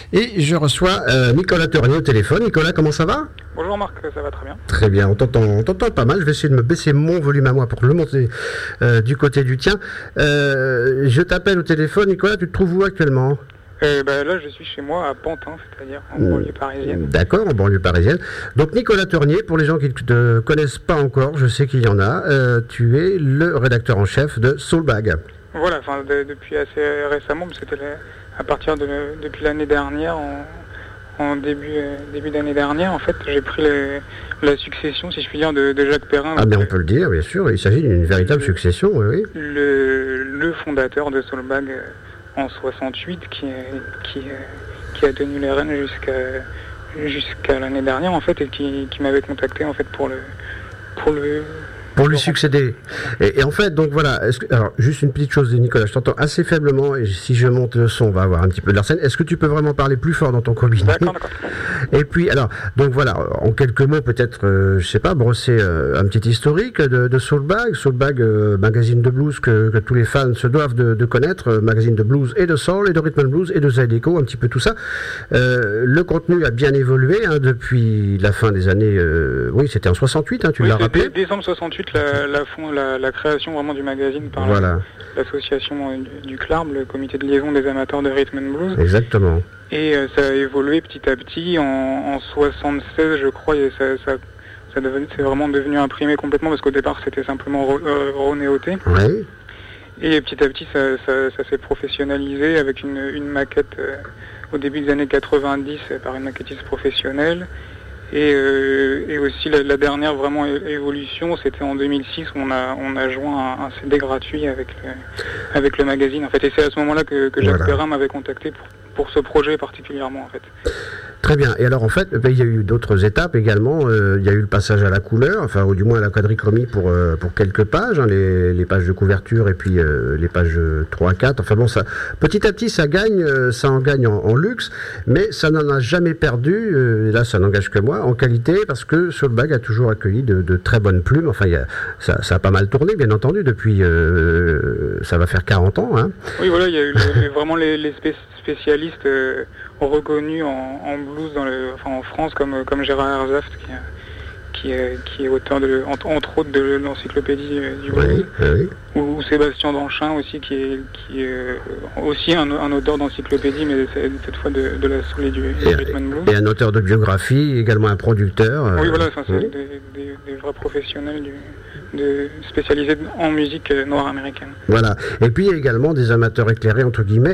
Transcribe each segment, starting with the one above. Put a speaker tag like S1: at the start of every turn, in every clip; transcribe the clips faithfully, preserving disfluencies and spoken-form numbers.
S1: Et je reçois euh, Nicolas Teurnier au téléphone. Nicolas, comment ça va ?
S2: Bonjour Marc, ça va très bien.
S1: Très bien, on t'entend, on t'entend pas mal. Je vais essayer de me baisser mon volume à moi pour le monter euh, du côté du tien. Euh, je t'appelle au téléphone. Nicolas, tu te trouves où actuellement ?
S2: Euh, bah, là, je suis chez moi à Pantin, c'est-à-dire en banlieue parisienne.
S1: D'accord, en banlieue parisienne. Donc Nicolas Teurnier, pour les gens qui ne te connaissent pas encore, je sais qu'il y en a, euh, tu es le rédacteur en chef de Soulbag.
S2: Voilà, enfin de, depuis assez récemment, c'était la, à partir de depuis l'année dernière, en, en début euh, début d'année dernière, en fait, j'ai pris le, la succession, si je puis dire, de, de Jacques Perrin.
S1: Ah, mais on peut le dire, bien sûr. Il s'agit d'une véritable
S2: le,
S1: succession, oui, oui.
S2: Le, le fondateur de Soulbag en soixante-huit, qui qui qui a tenu les rênes jusqu'à jusqu'à l'année dernière, en fait, et qui, qui m'avait contacté en fait pour le pour le
S1: Pour lui succéder. Et, et en fait, donc voilà, est-ce que, alors juste une petite chose, Nicolas, je t'entends assez faiblement, et si je monte le son, on va avoir un petit peu de l'arsène. Est-ce que tu peux vraiment parler plus fort dans ton cabinet ?
S2: D'accord, d'accord.
S1: Et puis, alors, donc voilà, en quelques mots, peut-être, euh, je sais pas, brosser euh, un petit historique de, de Soulbag. Soulbag, euh, magazine de blues que, que tous les fans se doivent de, de connaître, euh, magazine de blues et de soul, et de rhythm and blues, et de zydeco, un petit peu tout ça. Euh, le contenu a bien évolué hein, depuis la fin des années, euh, oui, c'était en soixante-huit, hein, tu
S2: oui,
S1: l'as rappelé.
S2: Décembre soixante-huit, La, la, fond, la, la création vraiment du magazine par
S1: voilà.
S2: l'association du, du C L A R B, le comité de liaison des amateurs de rhythm and blues.
S1: Exactement.
S2: Et euh, ça a évolué petit à petit. En, en soixante-seize, je crois, et ça, ça, ça c'est vraiment devenu imprimé complètement parce qu'au départ c'était simplement re, euh, renéoté.
S1: Oui.
S2: Et petit à petit, ça, ça, ça s'est professionnalisé avec une, une maquette euh, au début des années quatre-vingt-dix euh, par une maquettiste professionnelle. Et, euh, et aussi la, la dernière vraiment é- évolution, c'était en deux mille six où on a, on a joint un, un C D gratuit avec le, avec le magazine. En fait, et c'est à ce moment-là que, que Jacques voilà. Perrin m'avait contacté pour, pour ce projet particulièrement. En fait.
S1: Très bien. Et alors en fait, il y a eu d'autres étapes également. Euh, il y a eu le passage à la couleur, enfin ou du moins à la quadrichromie pour euh, pour quelques pages, hein, les, les pages de couverture et puis euh, les pages trois, quatre. Enfin bon, ça petit à petit ça gagne, euh, ça en gagne en, en luxe, mais ça n'en a jamais perdu. Euh, et là, ça n'engage que moi en qualité parce que Soulbag a toujours accueilli de, de très bonnes plumes. Enfin, il y a, ça, ça a pas mal tourné, bien entendu, depuis. Euh, ça va faire quarante ans. Hein.
S2: Oui, voilà, il y a eu le, vraiment les, les spécialistes. Euh, reconnus en, en blues dans le, enfin en France comme, comme Gérard Herzhaft qui, qui, est, qui est auteur de, entre, entre autres de l'encyclopédie du blues,
S1: oui, oui.
S2: Ou, ou Sébastien Danchin aussi qui est, qui est aussi un, un auteur d'encyclopédie mais cette fois de, de la soul et du, du rhythm and blues.
S1: Et un auteur de biographie, également un producteur. Euh,
S2: oui voilà, enfin, c'est
S1: oui.
S2: des, des, des vrais professionnels du, de, spécialisés en musique noire américaine.
S1: Voilà. Et puis il y a également des amateurs éclairés entre guillemets.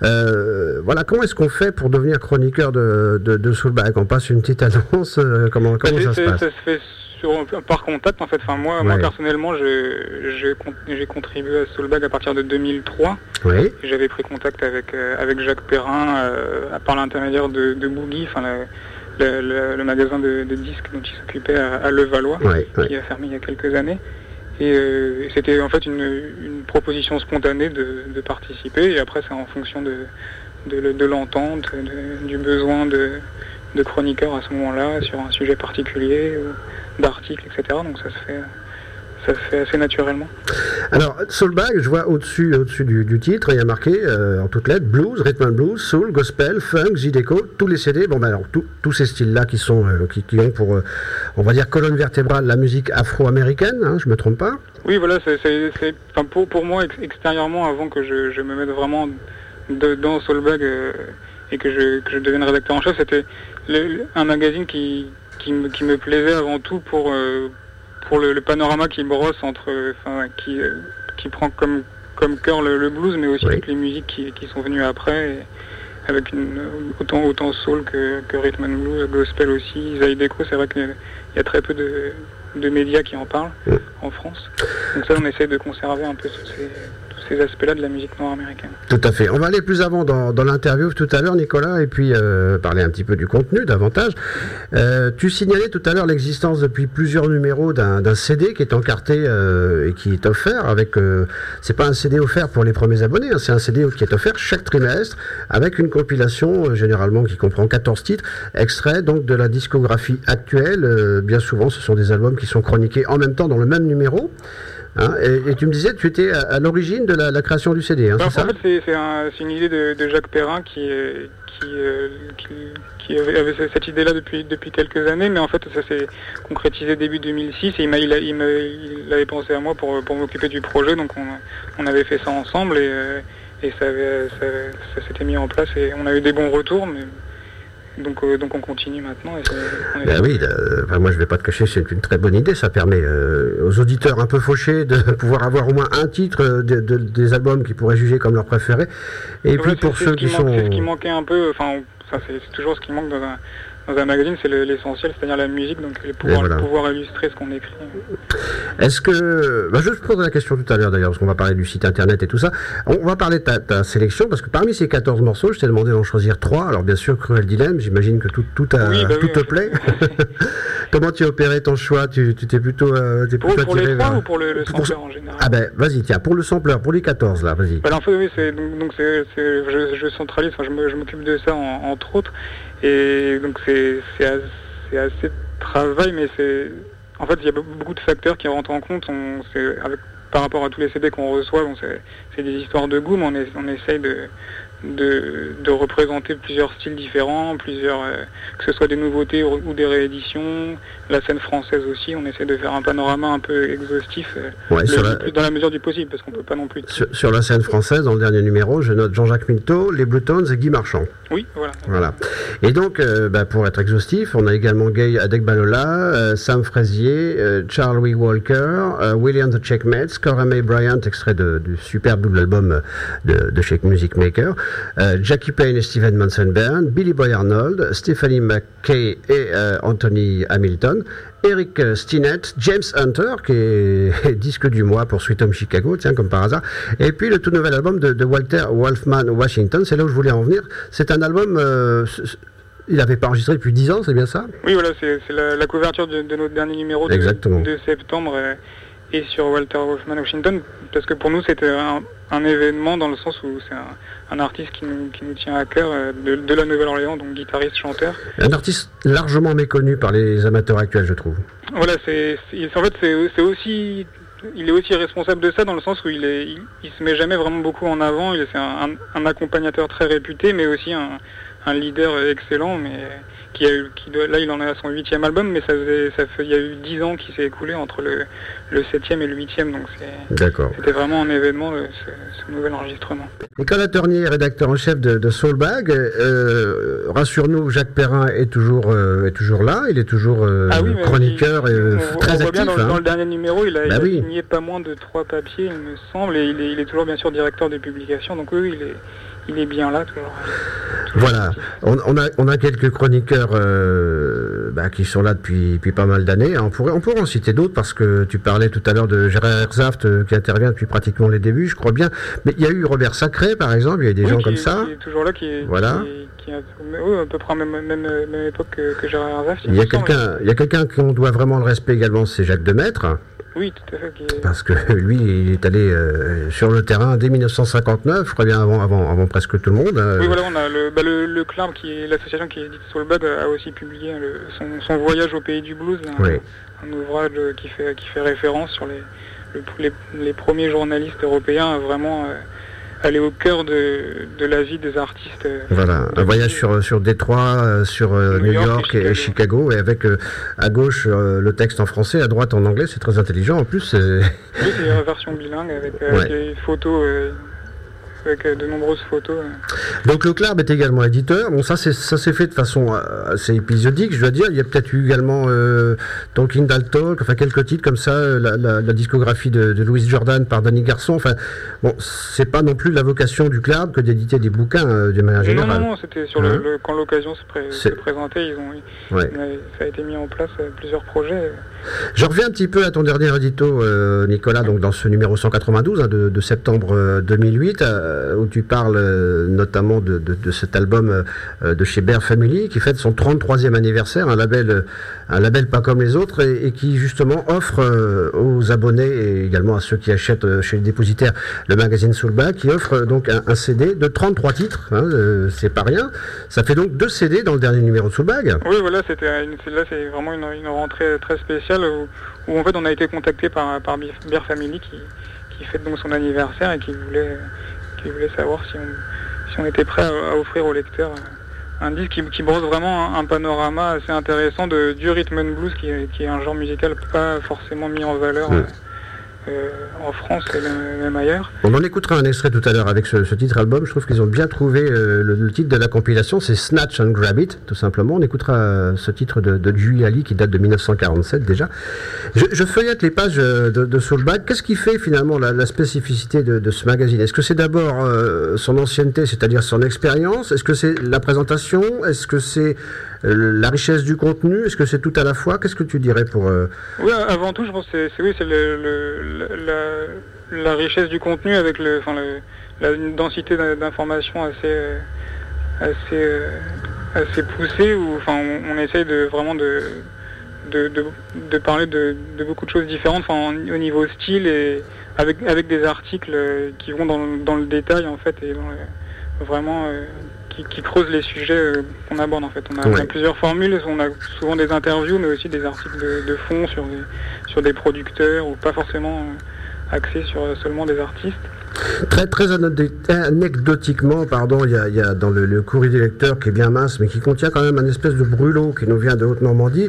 S1: Euh, voilà, comment est-ce qu'on fait pour devenir chroniqueur de, de, de Soulbag ? On passe une petite annonce. Euh, comment comment bah, ça se passe ?
S2: Ça se fait sur, par contact en fait. Enfin moi, ouais. moi personnellement, je, je, j'ai contribué à Soulbag à partir de deux mille trois.
S1: Oui.
S2: J'avais pris contact avec euh, avec Jacques Perrin euh, par l'intermédiaire de, de Boogie, enfin la, Le, le, le magasin de, de disques dont il s'occupait à, à Levallois,
S1: ouais, ouais.
S2: qui a fermé il y a quelques années. Et euh, c'était en fait une, une proposition spontanée de, de participer. Et après, c'est en fonction de, de, de l'entente, de, du besoin de, de chroniqueurs à ce moment-là, sur un sujet particulier, ou d'articles, et cetera. Donc ça se fait... Ça se fait assez naturellement.
S1: Alors, Soulbag, je vois au-dessus, au-dessus du, du titre, il y a marqué euh, en toutes lettres blues, rhythm and blues, soul, gospel, funk, zydeco, tous les C D. Bon, ben alors, tout, tous ces styles-là qui sont, euh, qui, qui ont pour, euh, on va dire, colonne vertébrale la musique afro-américaine, hein, je me trompe pas ?
S2: Oui, voilà, c'est, c'est, c'est, enfin, pour, pour moi, ex- extérieurement, avant que je, je me mette vraiment de, dans Soulbag euh, et que je, que je devienne rédacteur en chef, c'était le, un magazine qui, qui, me, qui me plaisait avant tout pour... Euh, pour le, le panorama qui brosse entre, enfin, qui, euh, qui prend comme, comme cœur le, le blues, mais aussi oui. toutes les musiques qui, qui sont venues après, et avec une, autant, autant soul que, que rhythm and blues, gospel aussi, zydeco, c'est vrai qu'il y a très peu de, de médias qui en parlent oui. en France. Donc ça, on essaie de conserver un peu tous ces, tous ces aspects-là de la musique noire américaine.
S1: Tout à fait. On va aller plus avant dans, dans l'interview tout à l'heure, Nicolas, et puis euh, parler un petit peu du contenu davantage. Euh, tu signalais tout à l'heure l'existence depuis plusieurs numéros d'un, d'un C D qui est encarté euh, et qui est offert avec... Euh, c'est pas un C D offert pour les premiers abonnés, hein, c'est un C D qui est offert chaque trimestre avec une compilation euh, généralement qui comprend quatorze titres, extraits donc de la discographie actuelle. Euh, bien souvent, ce sont des albums qui sont chroniqués en même temps dans le même numéro. Hein, et, et tu me disais, tu étais à, à l'origine de la, la création du C D, hein,
S2: bah,
S1: c'est
S2: en
S1: ça?
S2: fait, c'est, c'est, un, c'est une idée de, de Jacques Perrin qui, qui, euh, qui, qui avait, avait cette idée-là depuis, depuis quelques années, mais en fait, ça s'est concrétisé début deux mille six, et il, m'a, il, a, il, m'a, il avait pensé à moi pour, pour m'occuper du projet, donc on, on avait fait ça ensemble, et, et ça, avait, ça, ça s'était mis en place, et on a eu des bons retours, mais... Donc, euh, donc on continue maintenant. Et on est
S1: ben oui, euh, enfin, moi je vais pas te cacher, c'est une très bonne idée. Ça permet euh, aux auditeurs un peu fauchés de pouvoir avoir au moins un titre de, de, des albums qu'ils pourraient juger comme leur préféré. Et
S2: ouais,
S1: puis pour
S2: c'est,
S1: ceux
S2: c'est
S1: qui
S2: manque,
S1: sont...
S2: C'est ce qui manquait un peu, enfin ça, c'est, c'est toujours ce qui manque dans un, dans un magazine, c'est le, l'essentiel, c'est-à-dire la musique, donc le pouvoir, voilà. pouvoir illustrer ce qu'on écrit.
S1: Est-ce que... Ben je te poserai la question tout à l'heure d'ailleurs, parce qu'on va parler du site internet et tout ça. On va parler de ta, ta sélection, parce que parmi ces quatorze morceaux, je t'ai demandé d'en choisir trois. Alors bien sûr, Cruel Dilemme, j'imagine que tout, tout, a, oui, bah tout oui, te oui. plaît. Comment tu as opéré ton choix? Tu, tu t'es plutôt, euh, t'es
S2: pour,
S1: plutôt
S2: pour les trois
S1: vers...
S2: ou pour le, le sampler en général?
S1: Ah ben vas-y, tiens, pour le sampler, pour les quatorze là, vas-y.
S2: Ben, en fait, oui, c'est, donc, donc c'est, c'est, je, je centralise, enfin, je, me, je m'occupe de ça en, entre autres. Et donc c'est, c'est, assez, c'est assez de travail, mais c'est... En fait, il y a beaucoup de facteurs qui rentrent en compte. On, c'est, avec, par rapport à tous les C D qu'on reçoit, bon, c'est, c'est des histoires de goût, mais on, est, on essaye de, de, de représenter plusieurs styles différents, plusieurs, euh, que ce soit des nouveautés ou des rééditions. La scène française aussi, on essaie de faire un panorama un peu exhaustif, euh,
S1: ouais,
S2: le,
S1: la...
S2: plus dans la mesure du possible, parce qu'on peut pas non plus...
S1: Sur, sur la scène française, dans le dernier numéro, je note Jean-Jacques Milteau, les Bluetones et Guy Marchand.
S2: Oui, voilà.
S1: Voilà. Et donc, euh, bah, pour être exhaustif, on a également Gay Adegbalola, euh, Sam Frazier, euh, Charlie Walker, euh, William the Checkmates, Cora May Bryant, extrait de, du superbe double album de, de Shake Music Maker, euh, Jackie Payne et Steven Manson Band, Billy Boy Arnold, Stephanie McKay et euh, Anthony Hamilton, Eric Stinnett, James Hunter, qui est disque du mois pour Sweet Home Chicago, tiens, comme par hasard. Et puis le tout nouvel album de, de Walter Wolfman Washington, c'est là où je voulais en venir. C'est un album, euh, il n'avait pas enregistré depuis dix ans, c'est bien ça?
S2: Oui, voilà, c'est, c'est la, la couverture de, de notre dernier numéro de, de septembre euh, et sur Walter Wolfman Washington, parce que pour nous c'était un, un événement dans le sens où c'est un, un artiste qui nous, qui nous tient à cœur, euh, de, de la Nouvelle-Orléans, donc guitariste, chanteur.
S1: Un artiste largement méconnu par les amateurs actuels, je trouve.
S2: Voilà, c'est, c'est en fait c'est, c'est aussi... Il est aussi responsable de ça dans le sens où il est, il, il se met jamais vraiment beaucoup en avant. Il est c'est un, un, un accompagnateur très réputé, mais aussi un, un leader excellent. Mais qui a eu, qui doit, là, il en est à son huitième album, mais ça faisait, ça fait, il y a eu dix ans qui s'est écoulé entre le, le septième et le huitième, donc c'est,
S1: D'accord.
S2: C'était vraiment un événement de ce, ce nouvel enregistrement.
S1: Nicolas Tornier, rédacteur en chef de, de Soulbag, euh, rassure-nous, Jacques Perrin est toujours, euh, est toujours là, il est toujours euh, ah oui, chroniqueur il, et euh, on, très on actif. Bien
S2: dans,
S1: hein.
S2: dans le dernier numéro, il a,
S1: bah
S2: il a
S1: oui.
S2: signé pas moins de trois papiers, il me semble, et il est, il est toujours bien sûr directeur des publications, donc oui, il est... Il est bien là, toujours.
S1: Voilà, on, on, a, on a quelques chroniqueurs euh, bah, qui sont là depuis, depuis pas mal d'années. On pourrait, on pourrait en citer d'autres parce que tu parlais tout à l'heure de Gérard Herzaft euh, qui intervient depuis pratiquement les débuts, je crois bien. Mais il y a eu Robert Sacré, par exemple, il y a des
S2: oui,
S1: gens
S2: qui
S1: comme
S2: est,
S1: ça.
S2: Qui est toujours là, qui est,
S1: voilà.
S2: qui est, qui est oui, à peu près à la même, même, même époque que, que Gérard Herzaft.
S1: Il y a quelqu'un, il y a quelqu'un qu'on doit vraiment le respect également, c'est Jacques Demaître.
S2: Oui, tout à fait. Qui est...
S1: Parce que lui, il est allé euh, sur le terrain dès mille neuf cent cinquante-neuf, je crois bien avant, avant, avant presque tout le monde. Euh...
S2: Oui, voilà, on a le, bah, le, le C L A R B, qui est l'association qui édite Soulbag, a aussi publié le, son, son voyage au pays du blues, un,
S1: oui.
S2: un ouvrage qui fait, qui fait référence sur les, le, les, les premiers journalistes européens à vraiment euh, aller au cœur de, de la vie des artistes.
S1: Voilà, un voyage sur, sur Détroit, sur euh, New, New York, York et, et Chicago, et avec euh, à gauche euh, le texte en français, à droite en anglais, c'est très intelligent en plus. C'est...
S2: Oui, c'est une version bilingue avec, euh, ouais. avec des photos, euh, avec euh, de nombreuses photos. Euh.
S1: Donc le C L A R B est également éditeur. Bon, ça, c'est, ça s'est fait de façon assez épisodique, je dois dire. Il y a peut-être eu également euh, Talking Dal Talk, enfin quelques titres comme ça, la, la, la discographie de, de Louis Jordan par Danny Garçon. Enfin, bon, c'est pas non plus la vocation du C L A R B que d'éditer des bouquins euh, de manière générale.
S2: Non, non, non, c'était sur hein? le, le, quand l'occasion se, pré- se présentait, ils ont, ouais. ça a été mis en place euh, plusieurs projets.
S1: Je reviens un petit peu à ton dernier édito, euh, Nicolas, donc dans ce numéro cent quatre-vingt-douze hein, de, de septembre euh, deux mille huit. Euh, euh, où tu parles euh, notamment de, de, de cet album euh, de chez Bear Family qui fête son trente-troisième anniversaire, un label, un label pas comme les autres et, et qui justement offre euh, aux abonnés et également à ceux qui achètent euh, chez les dépositaires le magazine Soulbag, qui offre euh, donc un, un C D de trente-trois titres, hein, euh, c'est pas rien. Ça fait donc deux C D dans le dernier numéro de Soulbag.
S2: Oui, voilà, c'était une, là c'est vraiment une, une rentrée très spéciale où, où en fait on a été contacté par, par Bear Family qui, qui fête donc son anniversaire et qui voulait, qui voulait savoir si on, si on était prêt à, à offrir aux lecteurs un disque qui, qui brosse vraiment un, un panorama assez intéressant de, du rhythm and blues qui, qui est un genre musical pas forcément mis en valeur. Mmh. Euh, en France et même ailleurs.
S1: On en écoutera un extrait tout à l'heure avec ce, ce titre album. Je trouve qu'ils ont bien trouvé euh, le, le titre de la compilation, c'est Snatch and Grab It, tout simplement. On écoutera euh, ce titre de, de Julie Ali qui date de mille neuf cent quarante-sept déjà. Je, je feuillette les pages de, de Soulbag. Qu'est-ce qui fait finalement la, la spécificité de, de ce magazine? Est-ce que c'est d'abord euh, son ancienneté, c'est-à-dire son expérience? Est-ce que c'est la présentation? Est-ce que c'est euh, la richesse du contenu? Est-ce que c'est tout à la fois? Qu'est-ce que tu dirais pour... Euh...
S2: Oui, avant tout, je pense que c'est, oui, c'est le, le La, la richesse du contenu avec le, enfin le, la, une densité d'informations assez, assez, assez poussée où enfin, on, on essaye de, vraiment de, de, de, de parler de, de beaucoup de choses différentes enfin, au niveau style et avec, avec des articles qui vont dans, dans le détail en fait et dans le, vraiment euh, qui, qui creusent les sujets euh, qu'on aborde en fait. On a, ouais. on a plusieurs formules, on a souvent des interviews mais aussi des articles de, de fond sur des, sur des producteurs ou pas forcément euh, axés sur seulement des artistes.
S1: Très, très anecdotiquement, pardon, il y a, il y a dans le, le courrier des lecteurs qui est bien mince, mais qui contient quand même un espèce de brûlot qui nous vient de Haute-Normandie,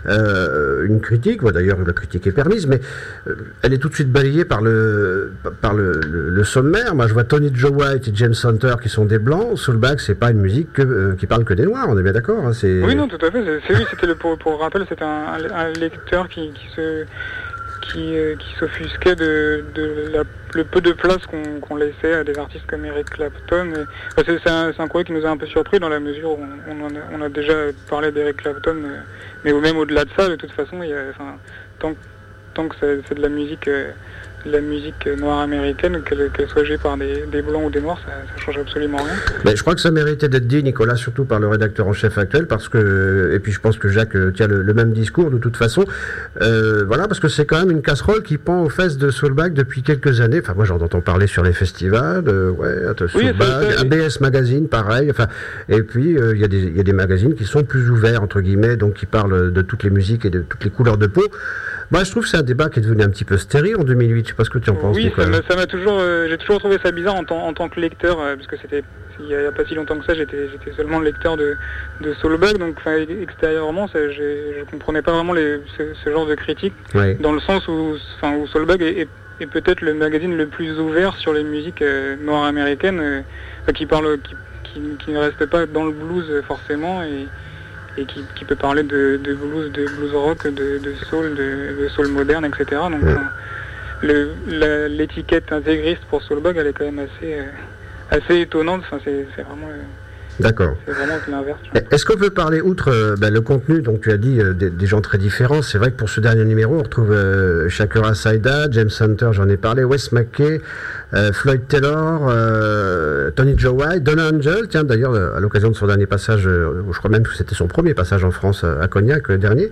S1: euh, une critique, ouais, d'ailleurs la critique est permise, mais euh, elle est tout de suite balayée par le, par le, le, le sommaire. Moi je vois Tony Joe White et James Hunter qui sont des blancs. Soulbag, c'est pas une musique que, euh, qui parle que des noirs, on est bien d'accord, hein, c'est...
S2: Oui, non, tout à fait, c'est, c'est, oui, c'était le, pour, pour rappel, c'était un, un lecteur qui, qui se... qui, euh, qui s'offusquait de, de la, le peu de place qu'on, qu'on laissait à des artistes comme Eric Clapton. Et, enfin, c'est, c'est, un, c'est un courrier qui nous a un peu surpris dans la mesure où on, on, a, on a déjà parlé d'Eric Clapton, euh, mais même au-delà de ça, de toute façon, il y a, enfin, tant, tant que c'est, c'est de la musique... Euh, la musique noire américaine, qu'elle, qu'elle soit jouée par des, des blancs ou des noirs, ça, ça change absolument rien.
S1: Mais je crois que ça méritait d'être dit, Nicolas, surtout par le rédacteur en chef actuel, parce que, et puis je pense que Jacques tient le, le même discours de toute façon, euh, voilà, parce que c'est quand même une casserole qui pend aux fesses de Soulbag depuis quelques années. Enfin, moi j'en entends parler sur les festivals, euh, ouais, Soulbag, oui, A B S Magazine, pareil, enfin, et puis il euh, y, y a des magazines qui sont plus ouverts, entre guillemets, donc qui parlent de toutes les musiques et de toutes les couleurs de peau. Moi, je trouve que c'est un débat qui est devenu un petit peu stérile en deux mille huit. Je sais pas ce que tu en penses.
S2: Oui, ça m'a, ça m'a toujours, euh, j'ai toujours trouvé ça bizarre en, tant, en tant que lecteur, euh, parce que c'était, il y, a, il y a pas si longtemps que ça, j'étais, j'étais seulement le lecteur de, de Soulbag, donc extérieurement, ça, j'ai, je comprenais pas vraiment les, ce, ce genre de critique, oui. Dans le sens où, enfin, où Soulbag est, est, est peut-être le magazine le plus ouvert sur les musiques euh, noires américaines, euh, qui parle, qui, qui, qui ne reste pas dans le blues forcément et et qui, qui peut parler de, de blues, de blues rock, de, de soul, de, de soul moderne, et cetera. Donc, ouais. le, la, l'étiquette intégriste pour Soulbag, elle est quand même assez, euh, assez étonnante. Enfin, c'est, c'est vraiment... Euh,
S1: D'accord.
S2: C'est vraiment l'inverse.
S1: Est-ce qu'on peut parler, outre euh, ben, le contenu, donc tu as dit euh, des, des gens très différents, c'est vrai que pour ce dernier numéro, on retrouve euh, Shakira Saïda, James Hunter, j'en ai parlé, Wes McKay, euh, Floyd Taylor, euh, Tony Joe White, Donna Angel, tiens d'ailleurs à l'occasion de son dernier passage, euh, je crois même que c'était son premier passage en France à Cognac, le dernier,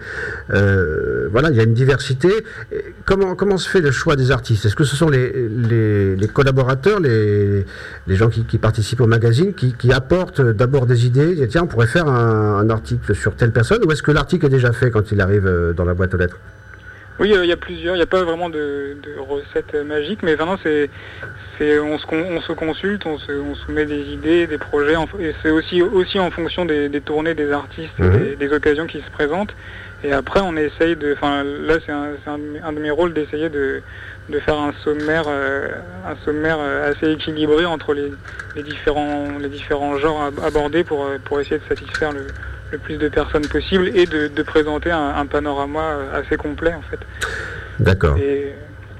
S1: euh, voilà, il y a une diversité. Comment, comment se fait le choix des artistes? Est-ce que ce sont les, les, les collaborateurs, les, les gens qui, qui participent au magazine, qui, qui apportent d'abord des idées, tiens, on pourrait faire un, un article sur telle personne, ou est-ce que l'article est déjà fait quand il arrive dans la boîte aux lettres?
S2: Oui, il euh, y a plusieurs, il n'y a pas vraiment de, de recettes magiques, mais vraiment c'est, c'est on, se, on se consulte, on, se, on soumet des idées, des projets, et c'est aussi, aussi en fonction des, des tournées des artistes, mmh. des, des occasions qui se présentent, et après on essaye de, enfin là c'est, un, c'est un, un de mes rôles d'essayer de, de faire un sommaire, euh, un sommaire assez équilibré entre les, les, différents, les différents genres abordés pour, pour essayer de satisfaire le le plus de personnes possible et de, de présenter un, un panorama assez complet en fait.
S1: D'accord.
S2: Et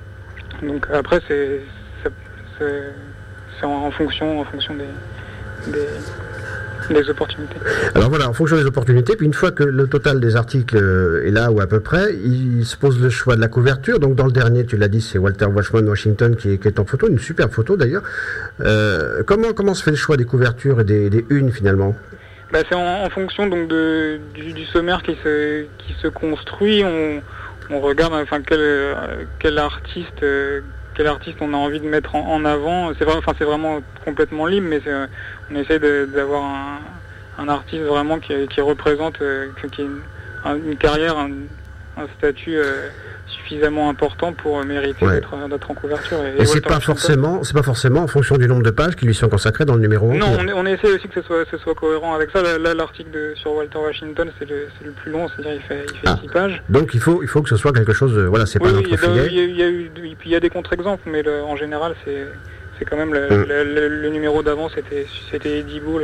S2: donc après c'est, c'est, c'est, c'est en, en fonction en fonction des, des les opportunités.
S1: Alors voilà, en fonction des opportunités, puis une fois que le total des articles est là ou à peu près, il se pose le choix de la couverture. Donc dans le dernier, tu l'as dit, c'est Walter Watchman Washington qui est, qui est en photo, une superbe photo d'ailleurs. Euh, comment, comment se fait le choix des couvertures et des, des unes finalement?
S2: Bah, c'est en, en fonction donc de, du, du sommaire qui se, qui se construit. On, on regarde enfin, quel, quel artiste... quel artiste on a envie de mettre en, en avant. C'est vrai, enfin, c'est vraiment complètement libre, mais on essaie d'avoir un, un artiste vraiment qui, qui représente euh, qui a une, une carrière, un, un statut euh, suffisamment important pour mériter ouais. d'être en couverture.
S1: Et, et c'est pas forcément, c'est pas forcément en fonction du nombre de pages qui lui sont consacrées dans le numéro un.
S2: Non, on, on essaie aussi que ce soit, ce soit cohérent avec ça. Là, l'article sur Walter Washington, c'est le, le plus long, c'est-à-dire il fait, il fait ah. six pages.
S1: Donc il faut, il faut que ce soit quelque chose. De, voilà, c'est pas
S2: oui,
S1: notre filet.
S2: Il y a, il y a eu, puis il y a des contre-exemples, mais le, en général, c'est, c'est quand même le, hum. le, le, le numéro d'avant, c'était, c'était Eddie Bou, le,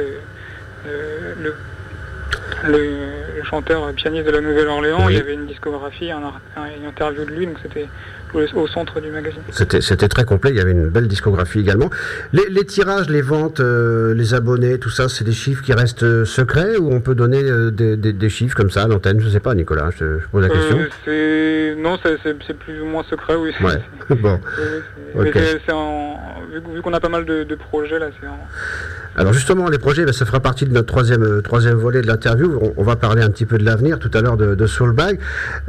S2: le, le, le chanteur pianiste de la Nouvelle-Orléans. Oui. Il y avait une discographie, un, un, une interview de lui, donc c'était au centre du magazine.
S1: C'était, c'était très complet, il y avait une belle discographie également. Les, les tirages, les ventes, euh, les abonnés, tout ça, c'est des chiffres qui restent euh, secrets ou on peut donner euh, des, des, des chiffres comme ça à l'antenne? Je ne sais pas, Nicolas, je, te, je pose la question.
S2: Euh, c'est... Non, c'est, c'est, c'est plus ou moins secret, oui.
S1: Ouais, bon.
S2: Oui, okay. c'est, c'est en... vu, vu qu'on a pas mal de, de projets, là, c'est en...
S1: Alors justement, les projets, ben, ça fera partie de notre troisième, euh, troisième volet de l'interview. On, on va parler un petit peu de l'avenir tout à l'heure de, de Soulbag.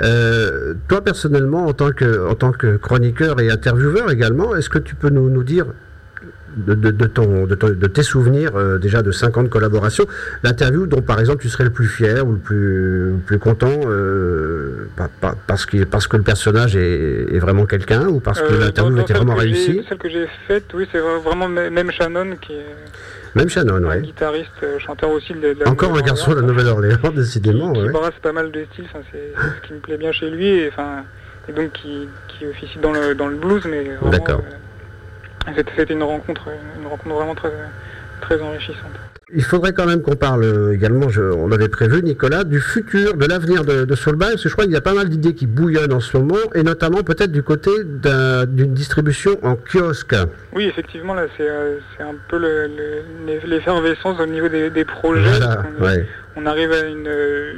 S1: Euh, toi, personnellement, en tant que, en tant que chroniqueur et intervieweur également, est-ce que tu peux nous, nous dire de, de, de, ton, de, ton, de tes souvenirs euh, déjà de cinq ans de collaboration, l'interview dont par exemple tu serais le plus fier ou le plus, le plus content euh, pa, pa, parce, que, parce que le personnage est, est vraiment quelqu'un ou parce que euh, l'interview était vraiment réussie?
S2: Celle que j'ai faite, oui, c'est vraiment même Shannon qui est...
S1: Même Shannon, oui.
S2: Guitariste, euh, chanteur aussi de, de la
S1: Encore un garçon de la Nouvelle-Orléans, décidément.
S2: Qui, qui
S1: ouais.
S2: brasse pas mal de styles, c'est ce qui me plaît bien chez lui, et, et donc qui, qui officie dans le, dans le blues, mais vraiment...
S1: D'accord.
S2: Euh, c'était une rencontre, une rencontre vraiment très, très enrichissante.
S1: Il faudrait quand même qu'on parle également, je, on avait prévu Nicolas, du futur, de l'avenir de, de Soulbag, parce que je crois qu'il y a pas mal d'idées qui bouillonnent en ce moment, et notamment peut-être du côté d'un, d'une distribution en kiosque.
S2: Oui, effectivement, là c'est, euh, c'est un peu le, le, l'effervescence au niveau des, des projets.
S1: Voilà,
S2: on,
S1: ouais.
S2: on arrive à une,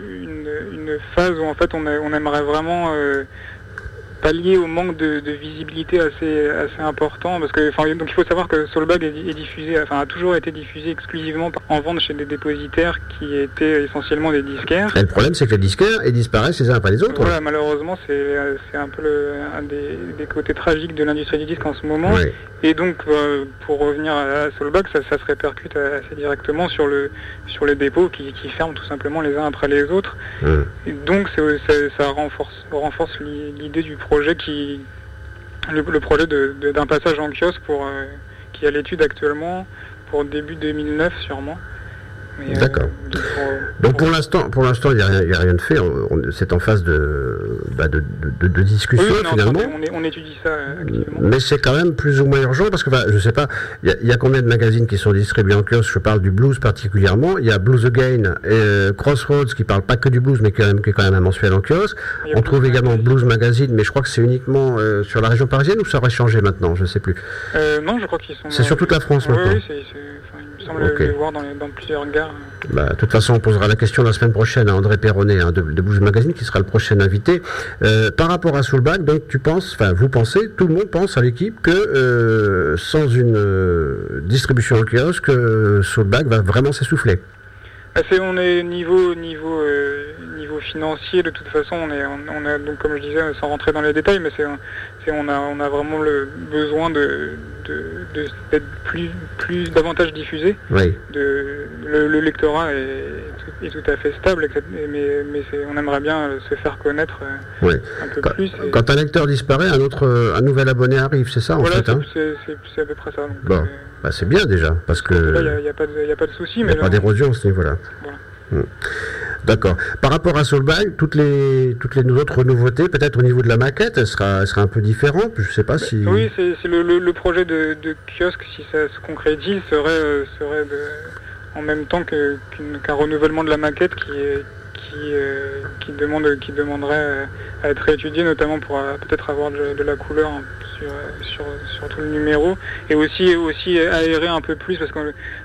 S2: une, une phase où en fait on, a, on aimerait vraiment... Euh, pallier au manque de, de visibilité assez, assez important, parce que enfin, donc il faut savoir que Soulbag est, est diffusé, enfin a toujours été diffusé exclusivement en vente chez des dépositaires qui étaient essentiellement des disquaires.
S1: Et le problème c'est que les disquaires ils disparaissent les uns après les autres.
S2: Voilà, malheureusement c'est, c'est un peu le, un des, des côtés tragiques de l'industrie du disque en ce moment.
S1: Oui.
S2: Et donc euh, pour revenir à Soulbag, ça, ça se répercute assez directement sur le sur les dépôts qui, qui ferment tout simplement les uns après les autres. Hum. Et donc c'est, c'est, ça renforce renforce l'idée du projet qui le, le projet de, de, d'un passage en kiosque pour euh, qui est à l'étude actuellement pour début deux mille neuf sûrement. Mais,
S1: D'accord. Euh, pour, Donc pour, pour l'instant, pour l'instant, il n'y a, a rien de fait. On, on, c'est en phase de, bah de, de, de discussion
S2: oui, on
S1: finalement.
S2: On, est, on étudie ça activement.
S1: Mais c'est quand même plus ou moins urgent parce que bah, je sais pas. Il y, y a combien de magazines qui sont distribués en kiosque? Je parle du blues particulièrement. Il y a Blues Again et euh, Crossroads qui parle pas que du blues, mais qui est quand même, qui est quand même un mensuel en kiosque. On trouve également Blues Magazine, mais je crois que c'est uniquement euh, sur la région parisienne ou ça aurait changé maintenant? Je sais plus.
S2: Euh, non, je crois qu'ils sont.
S1: C'est sur toute la France
S2: oui,
S1: maintenant.
S2: Oui, c'est, c'est, enfin, il me semble okay. le voir dans, les, dans plusieurs gares.
S1: Bah, de toute façon, on posera la question la semaine prochaine à André Perronnet hein, de, de Blues Magazine, qui sera le prochain invité. Euh, par rapport à Soulbag, donc tu penses, enfin vous pensez, tout le monde pense à l'équipe que euh, sans une euh, distribution en kiosque, euh, Soulbag va vraiment s'essouffler.
S2: C'est, on est niveau niveau euh, niveau financier de toute façon, on est on, on a donc comme je disais sans rentrer dans les détails, mais c'est, c'est on a on a vraiment le besoin de, de, de d'être plus plus davantage diffusé.
S1: Oui.
S2: De le, le lectorat est tout, est tout à fait stable, mais mais c'est, on aimerait bien se faire connaître euh,
S1: oui.
S2: un peu
S1: quand,
S2: plus. Et...
S1: Quand un lecteur disparaît, un autre un nouvel abonné arrive, c'est ça en
S2: voilà,
S1: fait.
S2: c'est,
S1: hein
S2: c'est, c'est, c'est à peu près ça. Donc,
S1: bon. Euh... Bah, c'est bien déjà, parce que...
S2: Là, il n'y a, a pas de souci. Il n'y
S1: a pas
S2: là,
S1: d'érosion à ce niveau-là.
S2: Voilà.
S1: Hum. D'accord. Par rapport à Soulbag, toutes les, toutes les autres nouveautés, peut-être au niveau de la maquette, elle sera, elle sera un peu différente. Je ne sais pas bah, si...
S2: Oui, c'est, c'est le, le, le projet de, de kiosque, si ça se concrétise, serait, euh, serait de, en même temps que, qu'un renouvellement de la maquette qui est... Qui, euh, qui, demande, qui demanderait euh, à être étudié, notamment pour euh, peut-être avoir de, de la couleur hein, sur, sur, sur tout le numéro, et aussi, aussi aérer un peu plus, parce que enfin,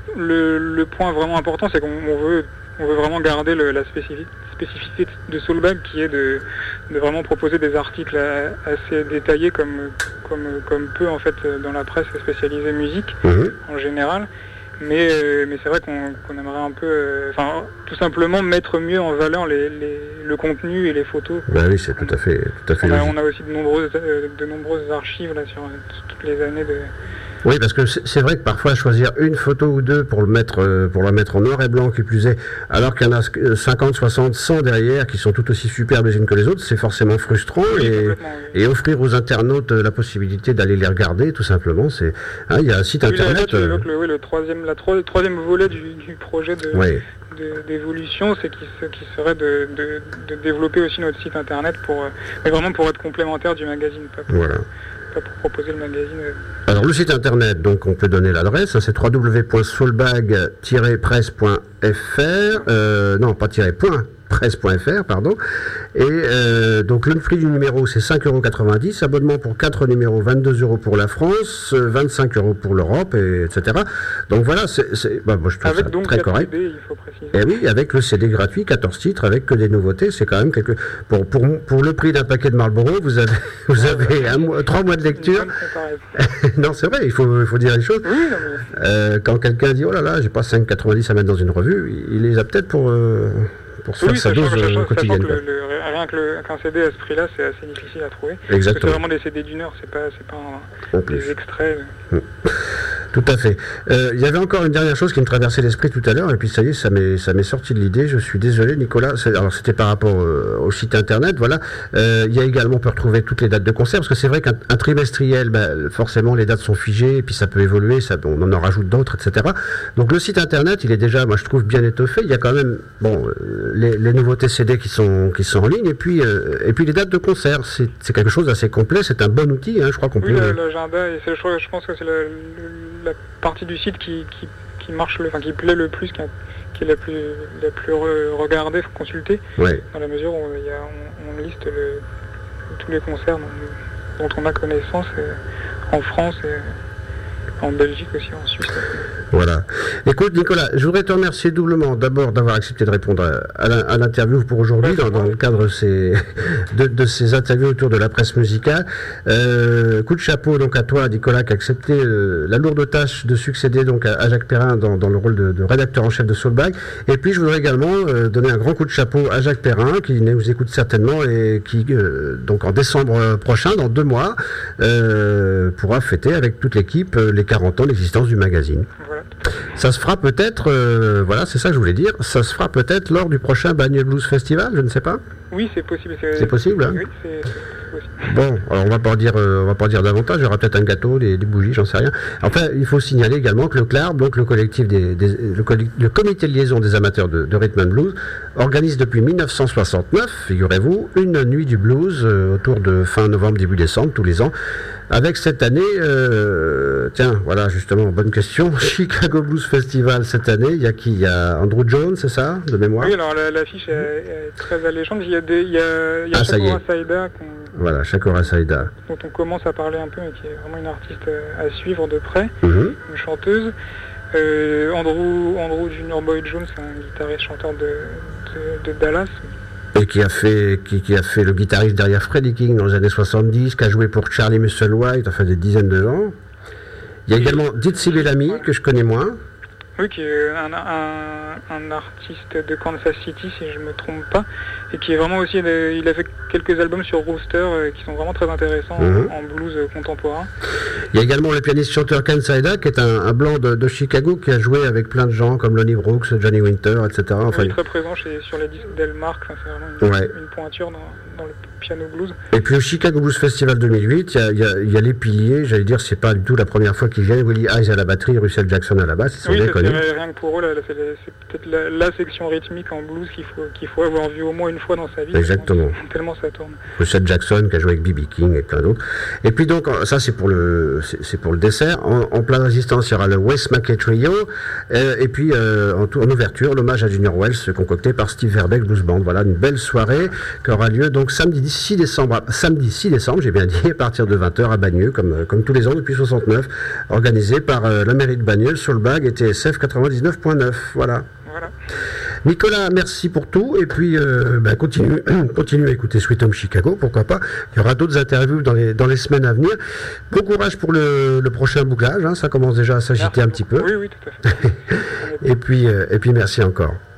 S2: le, le point vraiment important, c'est qu'on on veut, on veut vraiment garder le, la spécificité, spécificité de Soulbag, qui est de, de vraiment proposer des articles assez détaillés comme, comme, comme peu en fait dans la presse spécialisée musique mmh. en général. Mais, euh, mais c'est vrai qu'on qu'on aimerait un peu, euh, enfin, tout simplement mettre mieux en valeur les, les, le contenu et les photos.
S1: Ben oui, c'est tout à fait, tout à fait
S2: on, a,
S1: logique.
S2: on a aussi de nombreuses, euh, de nombreuses archives là, sur toutes les années de...
S1: Oui, parce que c'est vrai que parfois choisir une photo ou deux pour le mettre, pour la mettre en noir et blanc, qui plus est, alors qu'il y en a cinquante, soixante, cent derrière qui sont tout aussi superbes les unes que les autres, c'est forcément frustrant.
S2: Oui,
S1: et,
S2: oui.
S1: et offrir aux internautes la possibilité d'aller les regarder, tout simplement, c'est, hein, il y a un site
S2: oui,
S1: internet.
S2: Là, là, tu le, oui, le troisième, la tro- le troisième volet du, du projet de.
S1: Oui.
S2: d'évolution, c'est qui, qui serait de, de, de développer aussi notre site internet pour, mais vraiment pour être complémentaire du magazine, pas pour,
S1: voilà.
S2: pas pour proposer le magazine.
S1: Alors le site internet, donc on peut donner l'adresse, hein, c'est w w w point soulbag tiret presse point f r, euh, non pas tiret point presse point f r, pardon, et euh, donc le prix du numéro c'est cinq euros quatre-vingt-dix, abonnement pour quatre numéros, vingt-deux euros pour la France, vingt-cinq euros pour l'Europe, et etc. Donc voilà, c'est, c'est, bah, moi je trouve
S2: avec
S1: ça
S2: donc
S1: très correct.
S2: C D, il faut préciser.
S1: Et oui, avec le C D gratuit, quatorze titres, avec que des nouveautés, c'est quand même quelque... Pour, pour, pour le prix d'un paquet de Marlboro, vous avez, vous
S2: ouais,
S1: avez
S2: ouais.
S1: un mois, trois mois de lecture. Non, c'est vrai, il faut, il faut dire les choses.
S2: Oui, non, mais...
S1: euh, quand quelqu'un dit, oh là là, j'ai pas cinq quatre-vingt-dix à mettre dans une revue, il les a peut-être pour... Euh, pour se
S2: oui,
S1: faire sa dose
S2: sachant,
S1: quotidienne.
S2: Sachant que le, le, rien que le, qu'un C D à ce prix-là, c'est assez difficile à trouver.
S1: Exactement.
S2: C'est vraiment des C D d'une heure, c'est pas, c'est pas un, des extraits.
S1: Mmh. Tout à fait. Euh, il y avait encore une dernière chose qui me traversait l'esprit tout à l'heure, et puis ça y est, ça m'est, ça m'est sorti de l'idée. Je suis désolé, Nicolas. C'est, alors c'était par rapport euh, au site internet, voilà. Euh, il y a également, on peut retrouver toutes les dates de concert, parce que c'est vrai qu'un un trimestriel, ben, forcément, les dates sont figées, et puis ça peut évoluer, ça, on en rajoute d'autres, et cetera. Donc le site internet, il est déjà, moi je trouve, bien étoffé. Il y a quand même, bon, euh, les, les nouveautés C D qui sont qui sont en ligne, et puis euh, et puis les dates de concert. C'est, c'est quelque chose d'assez complet. C'est un bon outil, hein, je crois qu'on
S2: oui,
S1: peut.
S2: Oui, l'agenda, et c'est, je, je pense que c'est le, le la partie du site qui, qui, qui marche, le, enfin qui plaît le plus, qui, a, qui est la plus, la plus re, regardée, consultée,
S1: ouais.
S2: Dans la mesure où il y a, on, on liste le, tous les concerts dont, dont on a connaissance et, en France et en Belgique aussi, en Suisse.
S1: Voilà. Écoute, Nicolas, je voudrais te remercier doublement, d'abord d'avoir accepté de répondre à, à, à l'interview pour aujourd'hui, dans, dans le cadre de ces, de, de ces interviews autour de la presse musicale. Euh, coup de chapeau donc à toi, Nicolas, qui a accepté euh, la lourde tâche de succéder donc à, à Jacques Perrin dans, dans le rôle de, de rédacteur en chef de Soulbag. Et puis je voudrais également euh, donner un grand coup de chapeau à Jacques Perrin, qui nous écoute certainement et qui, euh, donc en décembre prochain, dans deux mois, euh, pourra fêter avec toute l'équipe euh, les quarante ans d'existence du magazine.
S2: Voilà.
S1: Ça se fera peut-être, euh, voilà, c'est ça que je voulais dire, ça se fera peut-être lors du prochain Bagneux Blues Festival, je ne sais pas.
S2: Oui, c'est possible. C'est,
S1: c'est possible, hein.
S2: Oui, c'est, c'est possible.
S1: Bon, alors on va pas en dire, euh, on va pas en dire davantage. Il y aura peut-être un gâteau, des, des bougies, j'en sais rien. Enfin, il faut signaler également que le C L A R B, donc le collectif des, des le, le comité de liaison des amateurs de, de rhythm and blues, organise depuis mille neuf cent soixante-neuf, figurez-vous, une nuit du blues euh, autour de fin novembre, début décembre, tous les ans. Avec cette année, euh, tiens, voilà, justement, bonne question. Chicago Blues Festival cette année, il y a qui? Il y a Andrew Jones, c'est ça, de mémoire?
S2: Oui, alors la, l'affiche est, est très alléchante. Il y a des, il y a, il y a
S1: ah,
S2: Shakura Saïda, qu'on,
S1: voilà, Shakura Saïda,
S2: dont on commence à parler un peu, mais qui est vraiment une artiste à suivre de près,
S1: mm-hmm.
S2: une chanteuse. Euh, Andrew, Andrew Junior Boy Jones, un guitariste chanteur de, de, de Dallas.
S1: Et qui a fait qui, qui a fait le guitariste derrière Freddie King dans les années soixante-dix, qui a joué pour Charlie Musselwhite, enfin des dizaines de gens. Il y a et également Ditsy Bellamy, voilà. Que je connais moins.
S2: Oui, qui est un, un, un artiste de Kansas City, si je ne me trompe pas, et qui est vraiment aussi, il a fait quelques albums sur Rooster euh, qui sont vraiment très intéressants mm-hmm. en, en blues euh, contemporain.
S1: Il y a également le pianiste-chanteur Ken Saïda, qui est un, un blanc de, de Chicago, qui a joué avec plein de gens comme Lonnie Brooks, Johnny Winter, et cetera.
S2: Enfin, il est très présent chez, sur les disques Delmark, enfin, c'est vraiment une, ouais. une pointure dans, dans le piano blues.
S1: Et puis au Chicago Blues Festival deux mille huit, il y a, il y a, il y a les piliers, j'allais dire, c'est pas du tout la première fois qu'ils viennent, Willie Hayes à la batterie, Russell Jackson à la basse, ils sont
S2: oui,
S1: bien
S2: c'est,
S1: connus.
S2: C'est rien que pour eux, là, c'est, c'est peut-être la, la section rythmique en blues qu'il faut, qu'il faut avoir vu au moins une fois dans sa vie.
S1: Exactement.
S2: Tellement ça tourne.
S1: Russell Jackson qui a joué avec B B King et plein d'autres. Et puis donc, ça c'est pour le, c'est, c'est pour le dessert. En, en plein de résistance, il y aura le West Mackey Trio. Euh, et puis euh, en, en ouverture, l'hommage à Junior Wells concocté par Steve Verbeek Blues Band. Voilà une belle soirée qui aura lieu donc samedi six décembre, samedi six décembre, j'ai bien dit, à partir de vingt heures à Bagneux, comme, comme tous les ans depuis soixante-neuf, organisé par euh, la mairie de Bagneux, Soulbag et T S F quatre-vingt-dix-neuf point neuf. Voilà.
S2: Voilà.
S1: Nicolas, merci pour tout. Et puis, euh, bah, continue, continue à écouter Sweet Home Chicago, pourquoi pas. Il y aura d'autres interviews dans les, dans les semaines à venir. Bon courage pour le, le prochain bouclage. Hein, ça commence déjà à s'agiter un petit peu.
S2: Oui, oui, tout à fait.
S1: et, puis, euh, et puis, merci encore.